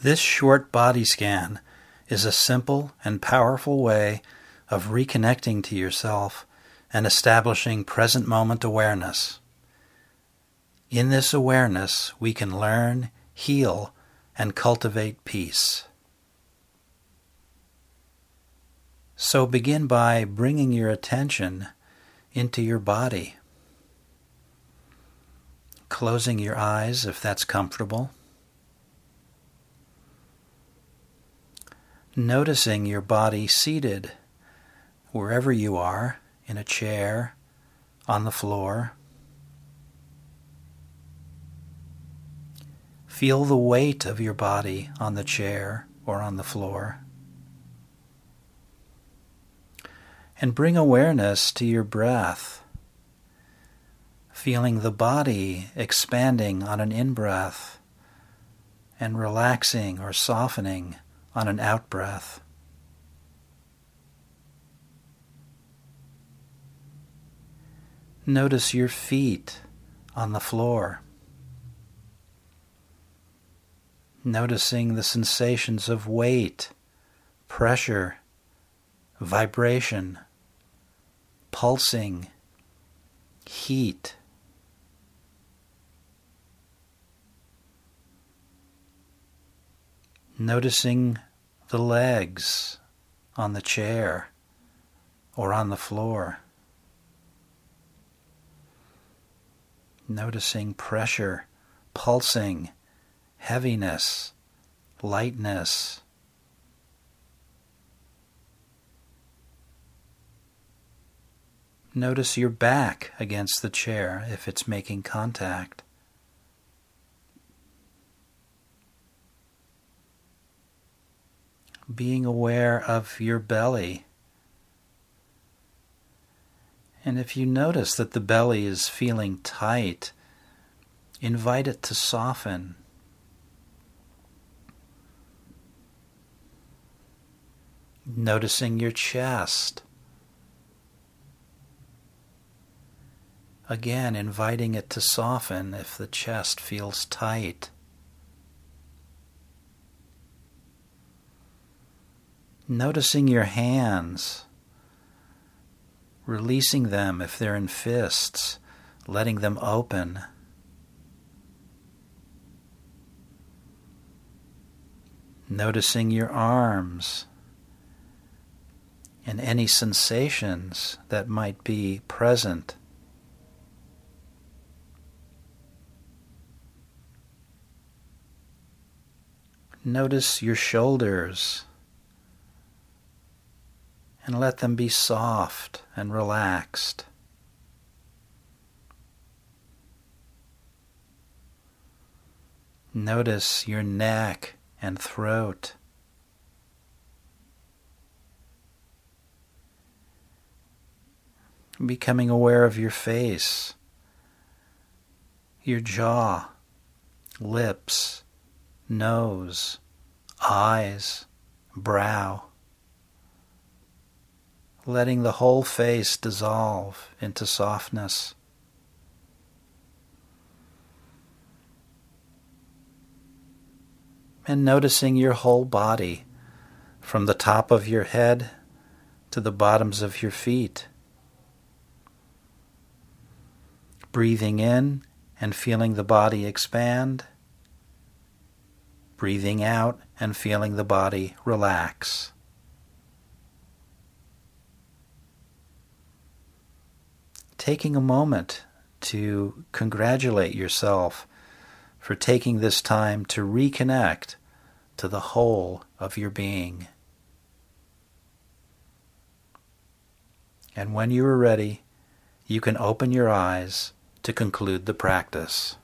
This short body scan is a simple and powerful way of reconnecting to yourself and establishing present moment awareness. In this awareness, we can learn, heal, and cultivate peace. So begin by bringing your attention into your body, closing your eyes if that's comfortable, noticing your body seated wherever you are, in a chair, on the floor. Feel the weight of your body on the chair or on the floor. And bring awareness to your breath, feeling the body expanding on an in-breath and relaxing or softening on an out-breath. Notice your feet on the floor, noticing the sensations of weight, pressure, vibration, pulsing, heat. Noticing the legs on the chair or on the floor. Noticing pressure, pulsing, heaviness, lightness. Notice your back against the chair if it's making contact. Being aware of your belly. And if you notice that the belly is feeling tight, invite it to soften. Noticing your chest. Again, inviting it to soften if the chest feels tight. Noticing your hands, releasing them if they're in fists, letting them open. Noticing your arms and any sensations that might be present. Notice your shoulders and let them be soft and relaxed. Notice your neck and throat. Becoming aware of your face, your jaw, lips, nose, eyes, brow. Letting the whole face dissolve into softness. And noticing your whole body, from the top of your head to the bottoms of your feet. Breathing in and feeling the body expand. Breathing out and feeling the body relax. Taking a moment to congratulate yourself for taking this time to reconnect to the whole of your being. And when you are ready, you can open your eyes to conclude the practice.